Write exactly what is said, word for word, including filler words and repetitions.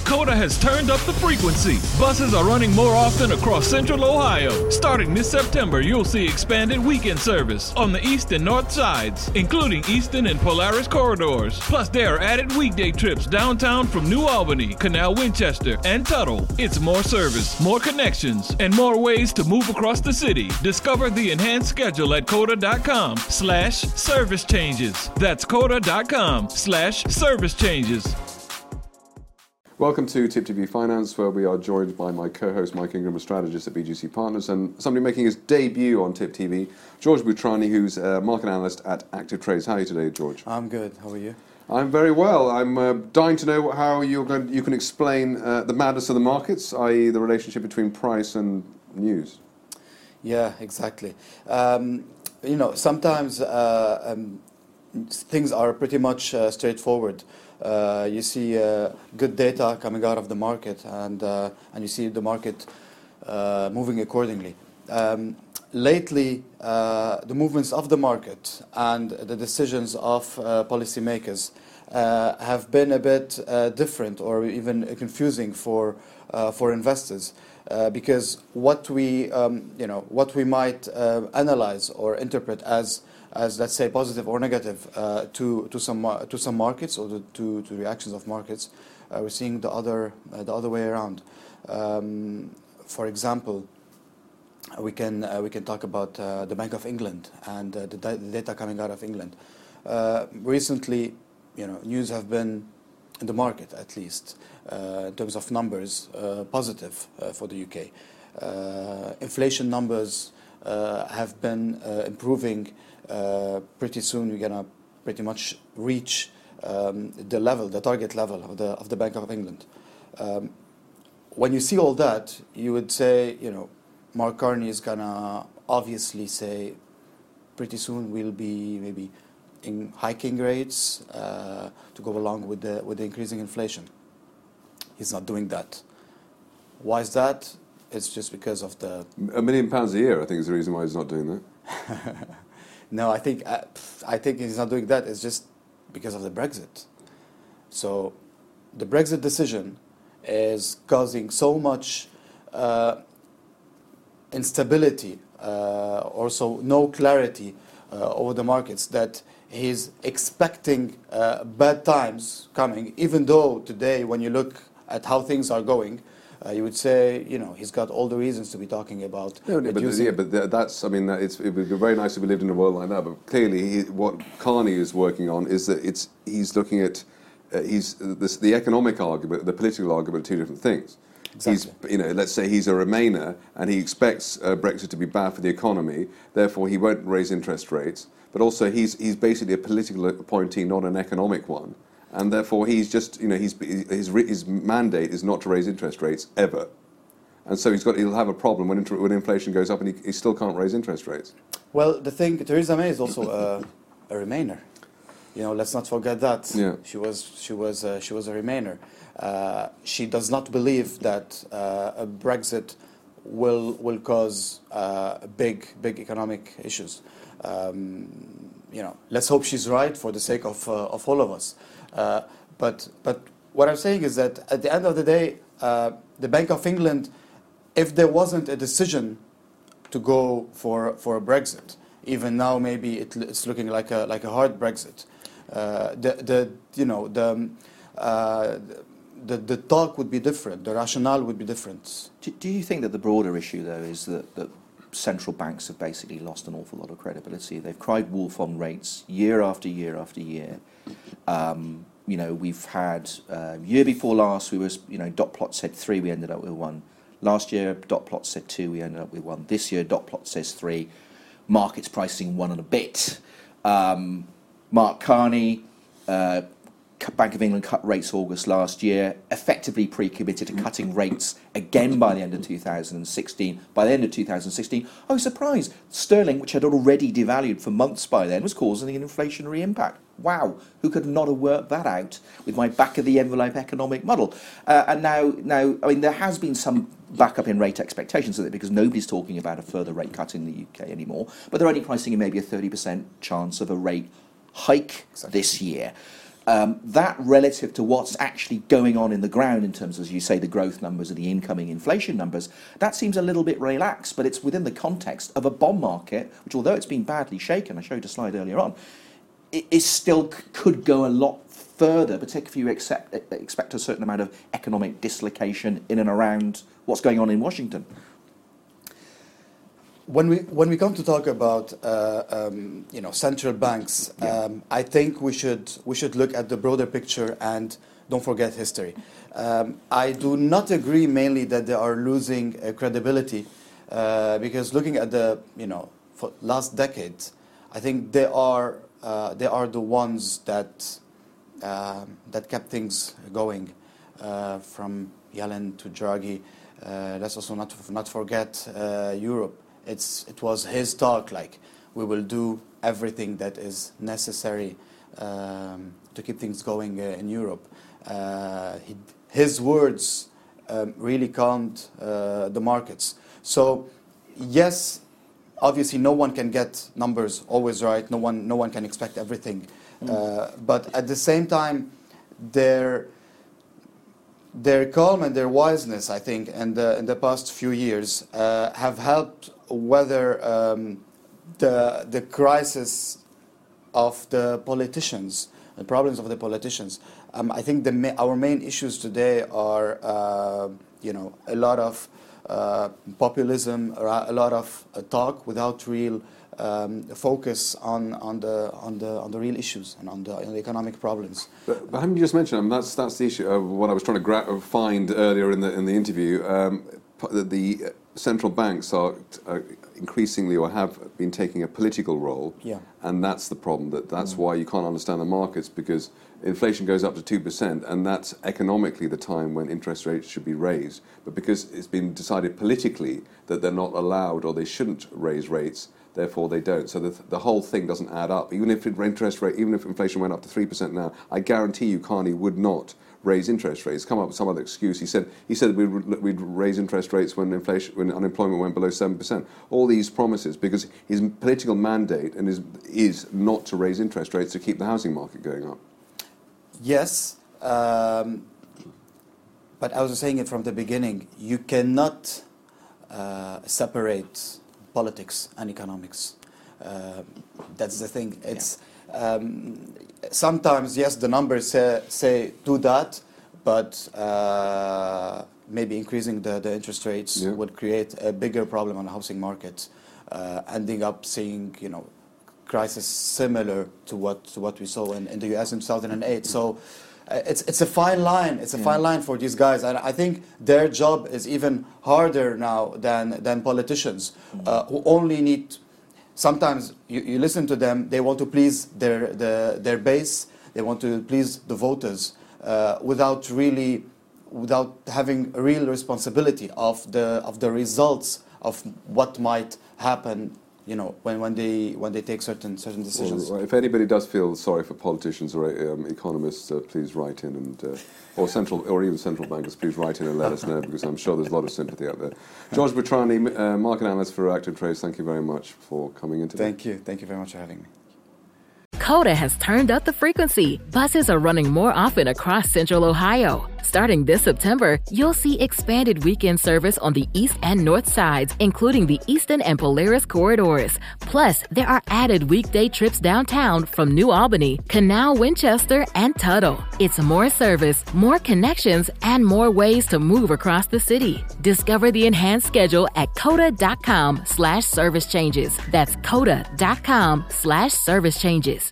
Coda has turned up the frequency. Buses are running more often across Central Ohio. Starting this September, you'll see expanded weekend service on the east and north sides, including Easton and Polaris corridors. Plus, there are added weekday trips downtown from New Albany, Canal Winchester, and Tuttle. It's more service, more connections, and more ways to move across the city. Discover the enhanced schedule at coda.com slash service changes. That's coda.com slash service changes. Welcome to Tip T V Finance, where we are joined by my co-host Mike Ingram, a strategist at B G C Partners, and somebody making his debut on Tip T V, George Boutrani, who's a market analyst at Active Trades. How are you today, George? I'm good. How are you? I'm very well. I'm uh, dying to know how you're going, you can explain uh, the madness of the markets, that is the relationship between price and news. Yeah, exactly. Um, you know, sometimes uh, um, things are pretty much uh, straightforward. Uh, you see uh, good data coming out of the market, and uh, and you see the market uh, moving accordingly. Um, lately, uh, the movements of the market and the decisions of uh, policymakers uh, have been a bit uh, different, or even confusing for uh, for investors, uh, because what we um, you know what we might uh, analyze or interpret as as let's say positive or negative uh, to to some uh, to some markets, or to to reactions of markets, uh, we're seeing the other uh, the other way around. Um, for example, we can uh, we can talk about uh, the Bank of England and uh, the, the data coming out of England. Uh, recently, you know, news have been in the market, at least uh, in terms of numbers, uh, positive uh, for the U K. Uh, inflation numbers uh, have been uh, improving. Uh, pretty soon we're gonna pretty much reach um, the level, the target level of the of the Bank of England. Um, when you see all that, you would say, you know, Mark Carney is gonna obviously say, pretty soon we'll be maybe in hiking rates uh, to go along with the with the increasing inflation. He's not doing that. Why is that? It's just because of the a million pounds a year. I think is the reason why he's not doing that. No, I think uh, I think he's not doing that. It's just because of the Brexit. So, the Brexit decision is causing so much uh, instability, uh, also no clarity uh, over the markets, that he's expecting uh, bad times coming. Even though today, when you look at how things are going, Uh, you would say, you know, he's got all the reasons to be talking about. No, no, but, yeah, but that's, I mean, it's, it would be very nice if we lived in a world like that. But clearly, he, what Carney is working on is that it's he's looking at uh, he's this, the economic argument, the political argument, are two different things. Exactly. He's, you know, let's say he's a Remainer and he expects uh, Brexit to be bad for the economy. Therefore, he won't raise interest rates. But also, he's he's basically a political appointee, not an economic one. And therefore, he's just, you know, he's, his his mandate is not to raise interest rates ever, and so he's got he'll have a problem when inter, when inflation goes up, and he, he still can't raise interest rates. Well, the thing, Theresa May is also a, a Remainer. You know, let's not forget that. Yeah. She was she was uh, she was a Remainer. Uh, she does not believe that uh, a Brexit will will cause uh, big big economic issues. Um, you know, let's hope she's right for the sake of uh, of all of us. Uh, but but what I'm saying is that at the end of the day, uh, the Bank of England, if there wasn't a decision to go for for a Brexit, even now maybe it, it's looking like a like a hard Brexit. Uh, the the you know the, uh, the the talk would be different. The rationale would be different. Do, do you think that the broader issue though is that that central banks have basically lost an awful lot of credibility? They've cried wolf on rates year after year after year. Um, you know, we've had uh, year before last, we was you know dot plot said three, we ended up with one. Last year, dot plot said two, we ended up with one. This year, dot plot says three. Markets pricing one and a bit. Um, Mark Carney, uh, Bank of England cut rates August last year, effectively pre-committed to cutting rates again by the end of two thousand sixteen. By the end of two thousand sixteen, I was surprised. Sterling, which had already devalued for months by then, was causing an inflationary impact. Wow, who could not have worked that out with my back-of-the-envelope economic model? Uh, and now, now, I mean, there has been some backup in rate expectations of it because nobody's talking about a further rate cut in the U K anymore, but they're only pricing in maybe a thirty percent chance of a rate hike exactly. this year. Um, that relative to what's actually going on in the ground in terms of, as you say, the growth numbers and the incoming inflation numbers, that seems a little bit relaxed, but it's within the context of a bond market, which, although it's been badly shaken, I showed a slide earlier on, it is still could go a lot further, particularly if you accept, expect a certain amount of economic dislocation in and around what's going on in Washington. When we when we come to talk about uh, um, you know central banks, yeah. um, I think we should we should look at the broader picture and don't forget history. Um, I do not agree mainly that they are losing uh, credibility uh, because looking at the you know for last decade, I think they are uh, they are the ones that uh, that kept things going uh, from Yellen to Draghi. Uh, let's also not not forget uh, Europe. It's, it was his talk, like, we will do everything that is necessary um, to keep things going uh, in Europe. Uh, he, his words um, really calmed uh, the markets. So, yes, obviously no one can get numbers always right. No one, no one can expect everything. Mm. Uh, but at the same time, their, their calm and their wiseness, I think, in the, in the past few years uh, have helped whether um, the the crisis of the politicians, the problems of the politicians. Um, I think the ma- our main issues today are, uh, you know, a lot of uh, populism, a lot of uh, talk without real um, focus on on the on the on the real issues and on the, on the economic problems. But, but haven't you just mentioned? I mean, that's that's the issue. Uh, what I was trying to gra- find earlier in the in the interview. Um, the, the central banks are uh, increasingly or have been taking a political role, yeah. and that's the problem. That that's mm. why you can't understand the markets, because inflation goes up to two percent, and that's economically the time when interest rates should be raised. But because it's been decided politically that they're not allowed or they shouldn't raise rates, therefore they don't. So the, the whole thing doesn't add up. Even if interest rate, even if inflation went up to three percent now, I guarantee you Carney would not raise interest rates. Come up with some other excuse. He said he said we'd, we'd raise interest rates when inflation, when unemployment went below seven percent. All these promises, because his political mandate and is is not to raise interest rates to keep the housing market going up. Yes, um, but I was saying it from the beginning. You cannot uh, separate politics and economics. Uh, that's the thing. It's um, sometimes, yes, the numbers say, say do that, but uh, maybe increasing the, the interest rates yeah. would create a bigger problem on the housing market, uh, ending up seeing, you know, crisis similar to what to what we saw in, in the U S in two thousand eight. So uh, it's it's a fine line. It's a yeah. fine line for these guys, and I think their job is even harder now than than politicians mm-hmm. uh, who only need. Sometimes you, you listen to them; they want to please their the, their base. They want to please the voters uh, without really without having a real responsibility of the of the results of what might happen. You know, when, when they when they take certain certain decisions. Well, if anybody does feel sorry for politicians or um, economists, uh, please write in, and uh, or central or even central bankers, please write in and let us know, because I'm sure there's a lot of sympathy out there. George Boutrani, uh, market analyst for Active Trades, thank you very much for coming in today. Thank you, thank you very much for having me. Coda has turned up the frequency. Buses are running more often across Central Ohio. Starting this September, you'll see expanded weekend service on the east and north sides, including the Eastern and Polaris corridors. Plus, there are added weekday trips downtown from New Albany, Canal, Winchester, and Tuttle. It's more service, more connections, and more ways to move across the city. Discover the enhanced schedule at coda.com slash service changes. That's coda.com slash service changes.